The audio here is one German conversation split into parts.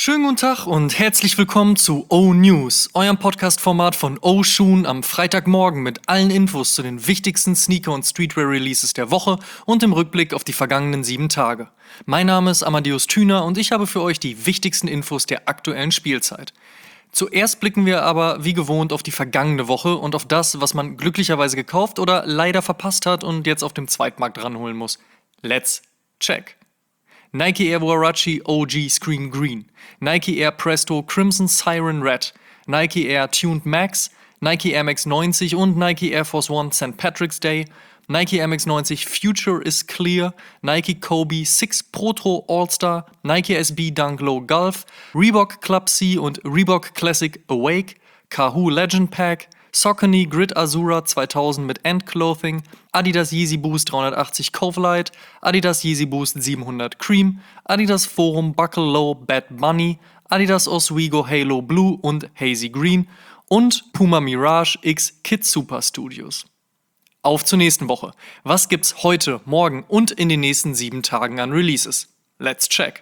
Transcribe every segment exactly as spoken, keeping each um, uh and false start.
Schönen guten Tag und herzlich willkommen zu O-News, eurem Podcast-Format von O-Schuhen am Freitagmorgen mit allen Infos zu den wichtigsten Sneaker- und Streetwear-Releases der Woche und im Rückblick auf die vergangenen sieben Tage. Mein Name ist Amadeus Thüner und ich habe für euch die wichtigsten Infos der aktuellen Spielzeit. Zuerst blicken wir aber wie gewohnt auf die vergangene Woche und auf das, was man glücklicherweise gekauft oder leider verpasst hat und jetzt auf dem Zweitmarkt ranholen muss. Let's check! Nike Air Huarache O G Screen Green, Nike Air Presto Crimson Siren Red, Nike Air Tuned Max, Nike Air Max neunzig und Nike Air Force One Sankt Patrick's Day, Nike Air Max neunzig Future is Clear, Nike Kobe six Protro All-Star, Nike S B Dunk Low Golf, Reebok Club C und Reebok Classic Awake, Kahoo Legend Pack, Saucony Grid Azura zweitausend mit Ant Clothing, Adidas Yeezy Boost dreihundertachtzig Cove Light, Adidas Yeezy Boost siebenhundert Cream, Adidas Forum Buckle Low Bad Bunny, Adidas Oswego Halo Blue und Hazy Green und Puma Mirage X Kid Super Studios. Auf zur nächsten Woche. Was gibt's heute, morgen und in den nächsten sieben Tagen an Releases? Let's check!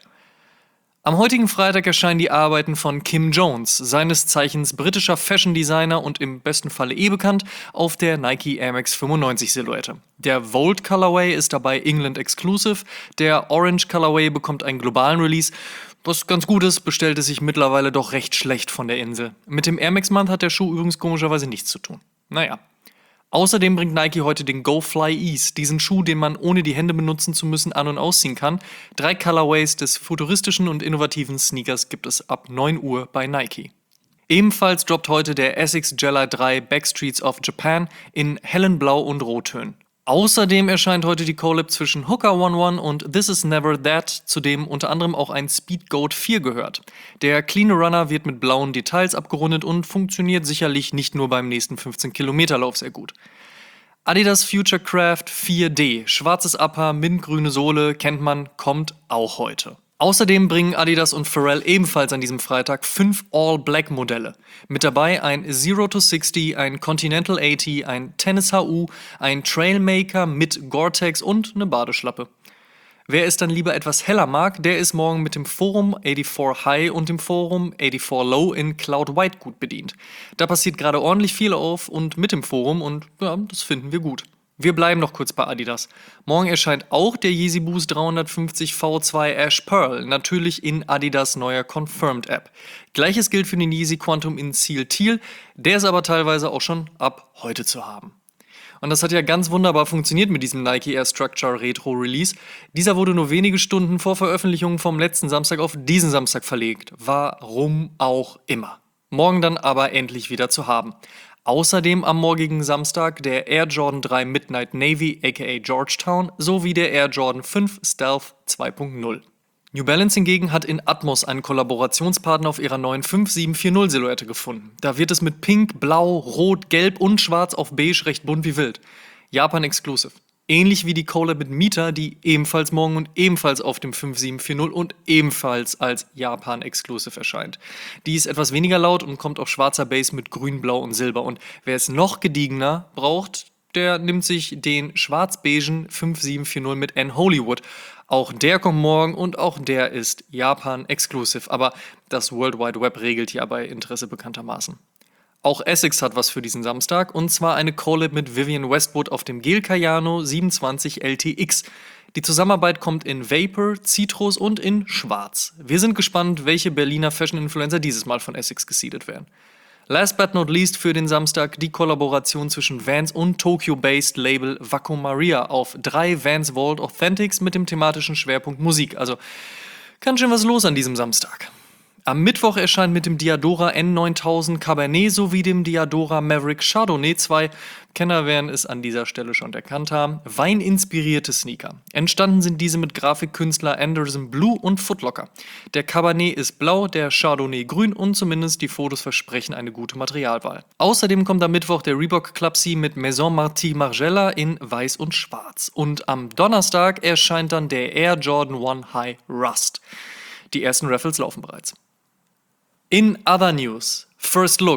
Am heutigen Freitag erscheinen die Arbeiten von Kim Jones, seines Zeichens britischer Fashion-Designer und im besten Falle eh bekannt, auf der Nike Air Max fünfundneunzig Silhouette. Der Volt Colorway ist dabei England Exclusive, der Orange Colorway bekommt einen globalen Release. Was ganz gut ist, bestellt es sich mittlerweile doch recht schlecht von der Insel. Mit dem Air Max Month hat der Schuh übrigens komischerweise nichts zu tun. Naja. Außerdem bringt Nike heute den Go Fly Ease, diesen Schuh, den man ohne die Hände benutzen zu müssen an- und ausziehen kann. Drei Colorways des futuristischen und innovativen Sneakers gibt es ab neun Uhr bei Nike. Ebenfalls droppt heute der Essex Gel drei Backstreets of Japan in hellen Blau- und Rottönen. Außerdem erscheint heute die Collab zwischen Hooker elf und This Is Never That, zu dem unter anderem auch ein Speedgoat vier gehört. Der Clean Runner wird mit blauen Details abgerundet und funktioniert sicherlich nicht nur beim nächsten fünfzehn Kilometer Lauf sehr gut. Adidas Futurecraft vier D, schwarzes Upper, mintgrüne Sohle, kennt man, kommt auch heute. Außerdem bringen Adidas und Pharrell ebenfalls an diesem Freitag fünf All-Black-Modelle. Mit dabei ein Zero to sechzig, ein Continental achtzig, ein Tennis H U, ein Trailmaker mit Gore-Tex und eine Badeschlappe. Wer es dann lieber etwas heller mag, der ist morgen mit dem Forum vierundachtzig High und dem Forum vierundachtzig Low in Cloud White gut bedient. Da passiert gerade ordentlich viel auf und mit dem Forum und ja, das finden wir gut. Wir bleiben noch kurz bei Adidas. Morgen erscheint auch der Yeezy Boost dreihundertfünfzig V zwei Ash Pearl, natürlich in Adidas neuer Confirmed App. Gleiches gilt für den Yeezy Quantum in Seal Teal, der ist aber teilweise auch schon ab heute zu haben. Und das hat ja ganz wunderbar funktioniert mit diesem Nike Air Structure Retro Release. Dieser wurde nur wenige Stunden vor Veröffentlichung vom letzten Samstag auf diesen Samstag verlegt. Warum auch immer. Morgen dann aber endlich wieder zu haben. Außerdem am morgigen Samstag der Air Jordan drei Midnight Navy aka Georgetown sowie der Air Jordan fünf Stealth zwei Punkt null. New Balance hingegen hat in Atmos einen Kollaborationspartner auf ihrer neuen fünf sieben vier null Silhouette gefunden. Da wird es mit Pink, Blau, Rot, Gelb und Schwarz auf Beige recht bunt wie wild. Japan Exclusive. Ähnlich wie die Collab mit Mita, die ebenfalls morgen und ebenfalls auf dem fünf sieben vier null und ebenfalls als Japan Exclusive erscheint. Die ist etwas weniger laut und kommt auf schwarzer Base mit Grün, Blau und Silber. Und wer es noch gediegener braucht, der nimmt sich den schwarz-beigen fünf sieben vier null mit N Hollywood. Auch der kommt morgen und auch der ist Japan Exclusive. Aber das World Wide Web regelt hier bei Interesse bekanntermaßen. Auch Essex hat was für diesen Samstag, und zwar eine Collab mit Vivienne Westwood auf dem Gel Kayano siebenundzwanzig L T X. Die Zusammenarbeit kommt in Vapor, Citrus und in Schwarz. Wir sind gespannt, welche Berliner Fashion-Influencer dieses Mal von Essex gesiedet werden. Last but not least für den Samstag die Kollaboration zwischen Vans und Tokyo-based Label Wacko Maria auf drei Vans Vault Authentics mit dem thematischen Schwerpunkt Musik. Also ganz schön was los an diesem Samstag. Am Mittwoch erscheint mit dem Diadora N neuntausend Cabernet sowie dem Diadora Maverick Chardonnay zwei, Kenner werden es an dieser Stelle schon erkannt haben, weininspirierte Sneaker. Entstanden sind diese mit Grafikkünstler Anderson Blue und Footlocker. Der Cabernet ist blau, der Chardonnay grün und zumindest die Fotos versprechen eine gute Materialwahl. Außerdem kommt am Mittwoch der Reebok Club C mit Maison Marty Margiela in weiß und schwarz. Und am Donnerstag erscheint dann der Air Jordan eins High Rust. Die ersten Raffles laufen bereits. In other news, First Look.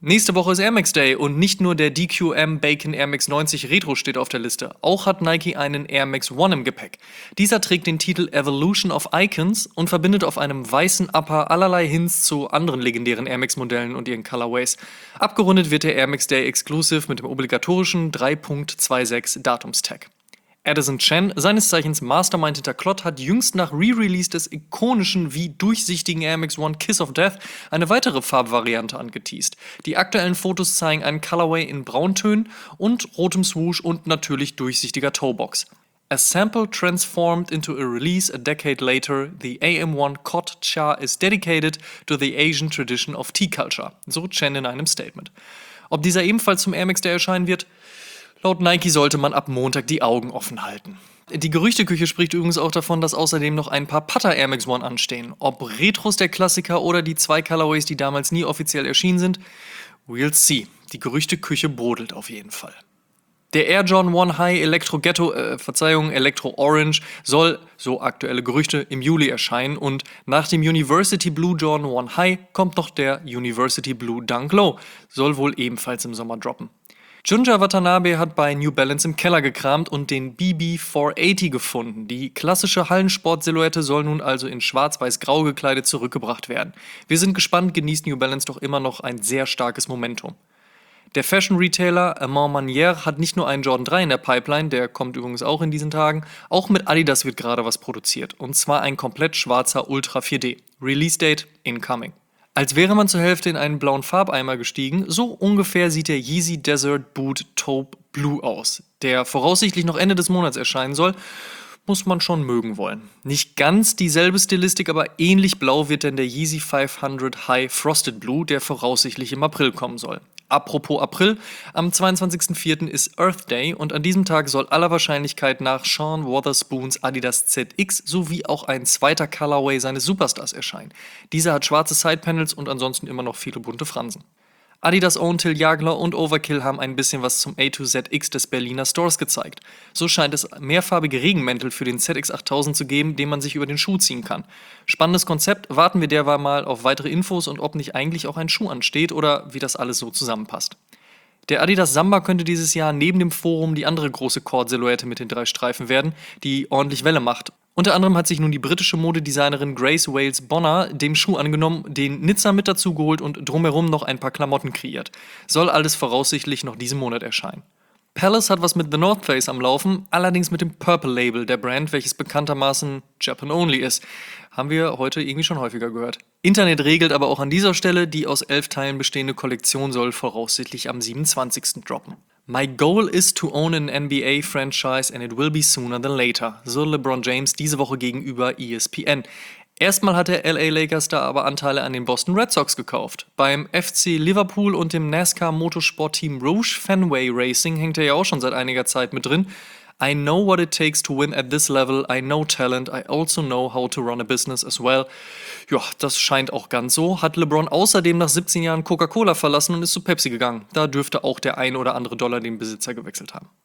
Nächste Woche ist Air Max Day und nicht nur der D Q M Bacon Air Max neunzig Retro steht auf der Liste, auch hat Nike einen Air Max One im Gepäck. Dieser trägt den Titel Evolution of Icons und verbindet auf einem weißen Upper allerlei Hints zu anderen legendären Air Max Modellen und ihren Colorways. Abgerundet wird der Air Max Day Exclusive mit dem obligatorischen drei Punkt sechsundzwanzig Datumstag. Addison Chen, seines Zeichens Mastermind hinter C L O T, hat jüngst nach Re-Release des ikonischen wie durchsichtigen Air Max One Kiss of Death eine weitere Farbvariante angeteast. Die aktuellen Fotos zeigen einen Colorway in Brauntönen und rotem Swoosh und natürlich durchsichtiger Toebox. A sample transformed into a release a decade later, the A M one Cod Cha is dedicated to the Asian tradition of tea culture, so Chen in einem Statement. Ob dieser ebenfalls zum Air Max Day erscheinen wird? Laut Nike sollte man ab Montag die Augen offen halten. Die Gerüchteküche spricht übrigens auch davon, dass außerdem noch ein paar Putter Air Max One anstehen. Ob Retros der Klassiker oder die zwei Colorways, die damals nie offiziell erschienen sind, we'll see. Die Gerüchteküche brodelt auf jeden Fall. Der Air Jordan One High Electro Ghetto, äh, Verzeihung, Electro Orange soll, so aktuelle Gerüchte, im Juli erscheinen und nach dem University Blue Jordan One High kommt noch der University Blue Dunk Low, soll wohl ebenfalls im Sommer droppen. Junja Watanabe hat bei New Balance im Keller gekramt und den B B vierhundertachtzig gefunden. Die klassische Hallensport-Silhouette soll nun also in schwarz-weiß-grau gekleidet zurückgebracht werden. Wir sind gespannt, genießt New Balance doch immer noch ein sehr starkes Momentum. Der Fashion-Retailer Amand Manière hat nicht nur einen Jordan drei in der Pipeline, der kommt übrigens auch in diesen Tagen, auch mit Adidas wird gerade was produziert. Und zwar ein komplett schwarzer Ultra vier D. Release-Date incoming. Als wäre man zur Hälfte in einen blauen Farbeimer gestiegen, so ungefähr sieht der Yeezy Desert Boot Taupe Blue aus, der voraussichtlich noch Ende des Monats erscheinen soll. Muss man schon mögen wollen. Nicht ganz dieselbe Stilistik, aber ähnlich blau wird denn der Yeezy fünfhundert High Frosted Blue, der voraussichtlich im April kommen soll. Apropos April, am zweiundzwanzigsten vierten ist Earth Day und an diesem Tag soll aller Wahrscheinlichkeit nach Sean Wotherspoons Adidas Z X sowie auch ein zweiter Colorway seines Superstars erscheinen. Dieser hat schwarze Sidepanels und ansonsten immer noch viele bunte Fransen. Adidas Own Till Jagler und Overkill haben ein bisschen was zum A zwei Z X des Berliner Stores gezeigt. So scheint es mehrfarbige Regenmäntel für den Z X achttausend zu geben, den man sich über den Schuh ziehen kann. Spannendes Konzept, warten wir derweil mal auf weitere Infos und ob nicht eigentlich auch ein Schuh ansteht oder wie das alles so zusammenpasst. Der Adidas Samba könnte dieses Jahr neben dem Forum die andere große Cord-Silhouette mit den drei Streifen werden, die ordentlich Welle macht. Unter anderem hat sich nun die britische Modedesignerin Grace Wales Bonner dem Schuh angenommen, den Nizza mit dazu geholt und drumherum noch ein paar Klamotten kreiert. Soll alles voraussichtlich noch diesen Monat erscheinen. Palace hat was mit The North Face am Laufen, allerdings mit dem Purple Label der Brand, welches bekanntermaßen Japan Only ist. Haben wir heute irgendwie schon häufiger gehört. Internet regelt aber auch an dieser Stelle, die aus elf Teilen bestehende Kollektion soll voraussichtlich am siebenundzwanzigsten droppen. My goal is to own an N B A franchise and it will be sooner than later, so LeBron James diese Woche gegenüber E S P N. Erstmal hat der L A Lakers da aber Anteile an den Boston Red Sox gekauft. Beim F C Liverpool und dem NASCAR-Motorsportteam Rouge Fenway Racing hängt er ja auch schon seit einiger Zeit mit drin. I know what it takes to win at this level, I know talent, I also know how to run a business as well. Ja, das scheint auch ganz so. Hat LeBron außerdem nach siebzehn Jahren Coca-Cola verlassen und ist zu Pepsi gegangen. Da dürfte auch der ein oder andere Dollar den Besitzer gewechselt haben.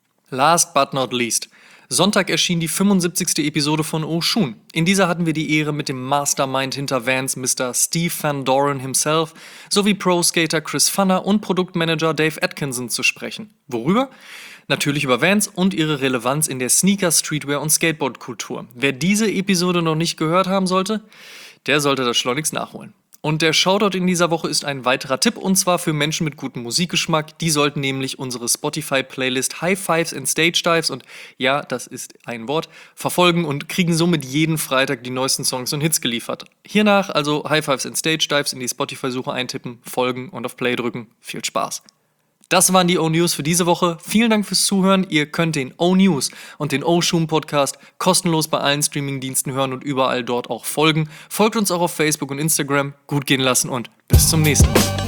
Last but not least. Sonntag erschien die fünfundsiebzigste Episode von Oshun. In dieser hatten wir die Ehre, mit dem Mastermind hinter Vans, Mister Steve Van Doren himself, sowie Pro-Skater Chris Funner und Produktmanager Dave Atkinson zu sprechen. Worüber? Natürlich über Vans und ihre Relevanz in der Sneaker-, Streetwear- und Skateboard-Kultur. Wer diese Episode noch nicht gehört haben sollte, der sollte das schleunigst nachholen. Und der Shoutout in dieser Woche ist ein weiterer Tipp, und zwar für Menschen mit gutem Musikgeschmack. Die sollten nämlich unsere Spotify-Playlist High Fives and Stage Dives, und ja, das ist ein Wort, verfolgen und kriegen somit jeden Freitag die neuesten Songs und Hits geliefert. Hiernach also High Fives and Stage Dives in die Spotify-Suche eintippen, folgen und auf Play drücken. Viel Spaß! Das waren die O-News für diese Woche. Vielen Dank fürs Zuhören. Ihr könnt den O-News und den O-Shoom-Podcast kostenlos bei allen Streamingdiensten hören und überall dort auch folgen. Folgt uns auch auf Facebook und Instagram. Gut gehen lassen und bis zum nächsten Mal.